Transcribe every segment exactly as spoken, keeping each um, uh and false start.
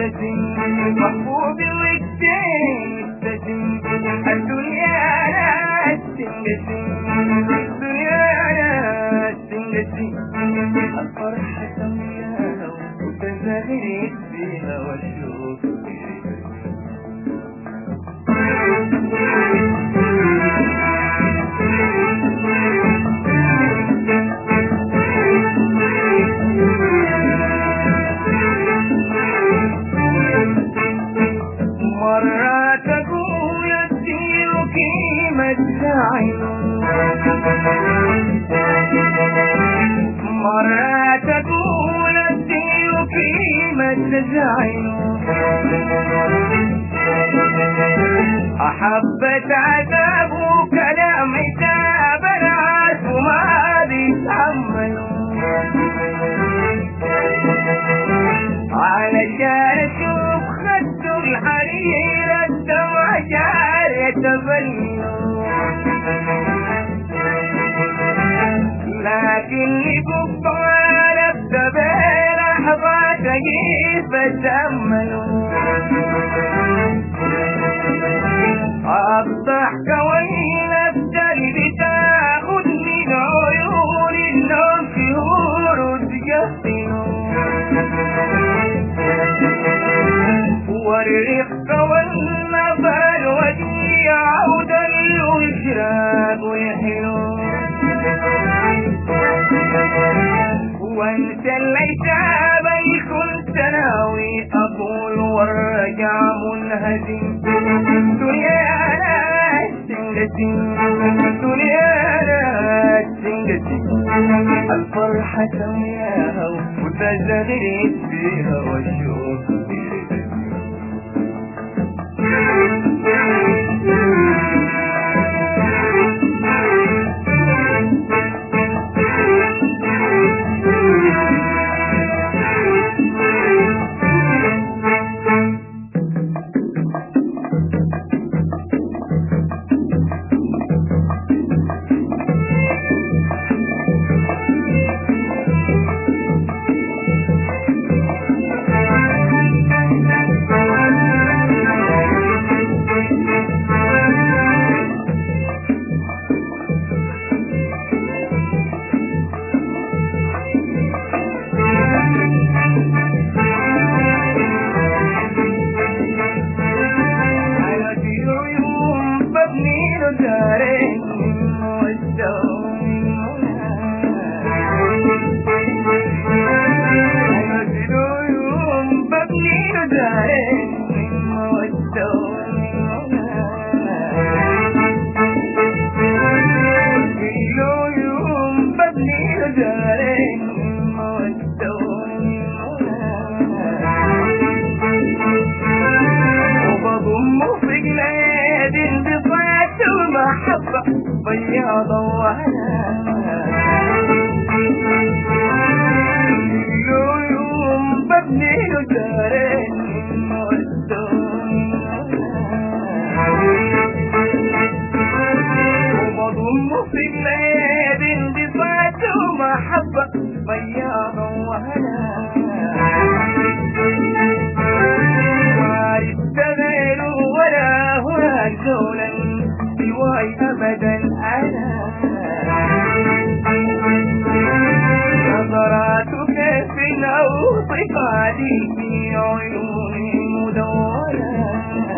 مبتسم محبوبي والدين مبتسم الدنيا ناس تنقسم الدنيا ناس تنقسم الفرحة سمياها وتزغرق فيها والشوق مرة تقول الدين قيمة عينه مرة تقول الدين قيمة عينه أحبت عذاب وكلام عتاب ناس وما بيتحملوا علشان اشوف خد الحرير الدمع جار يتبلوا لكني قبال ابدا بلحظة تجيب بتأملوا الضحك والنبتة بتاخد من عيون النوم شهور وتجفنوا والرفق والنظر وديع ودل وإشراق ويحلو وانت العتاب كنت ناوي أقول والرجع منهزم دنيا ناس تنقسم دنيا ناس تنقسم الفرحة سمياها وتزغرق فيها والشوق بياض وهنا يوم ببني دارين وبضم في بلاد انبساط ومحبة بياض وهنا ما يستغلوا ولا هنا جولا سواي أبدا أنا نظراتك في صفاتي في عيوني مدونة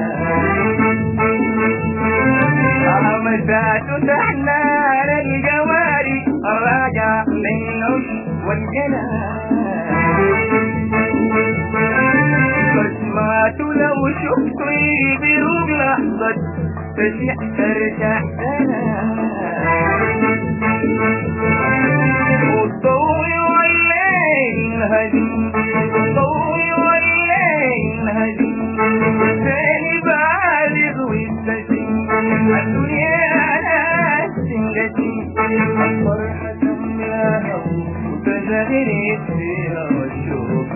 همسات تحنان الجواري الراجع للعش والجنى بسمات لو شفتي بروق لحظة تشيح ترجع سنة والضوء والليل هدي الضوء والليل هدي ثاني بالغ والسجين الدنيا ناس تنقسم الفرحة سمياها وتزغرق فيها والشوق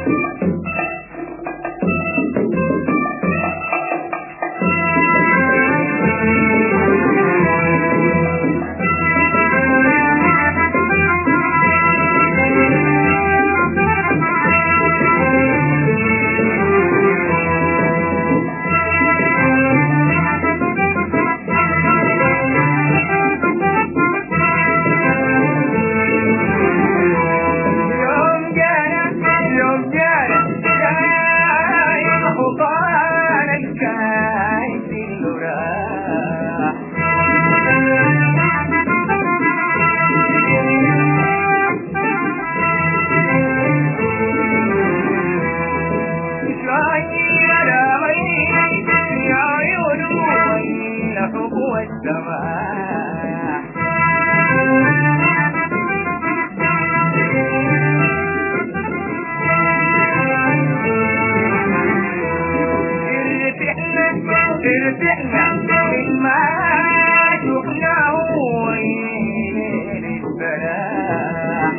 ارتحنا من ما شفناه وين السلام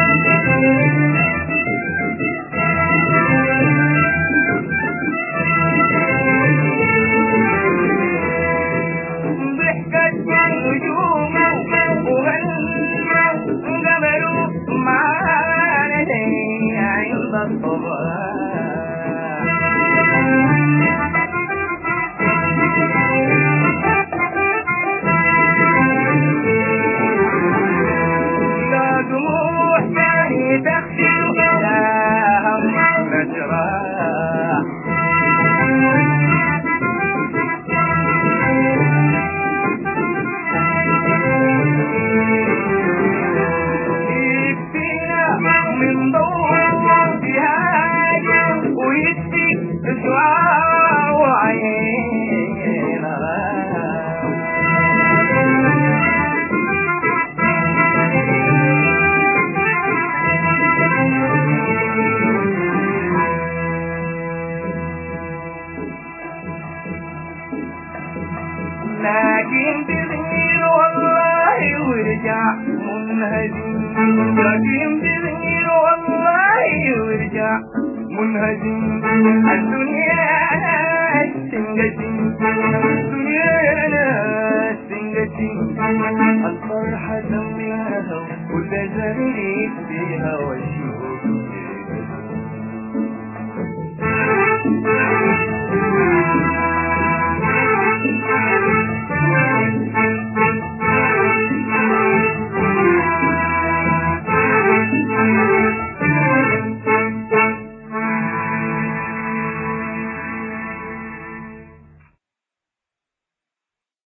ضحكت نجوم وغنوا قبلوا معانا عند الصباح تغسل إلهم مجراح يكفينا من ضوء بهاج ويكفي دعاء وعين لكن بغير والله ورجع منهزم لكن بغير والله ورجع منهزم الدنيا ناس تنقسم الدنيا ناس تنقسم الفرحة تملاها كل زميل فيها والشوق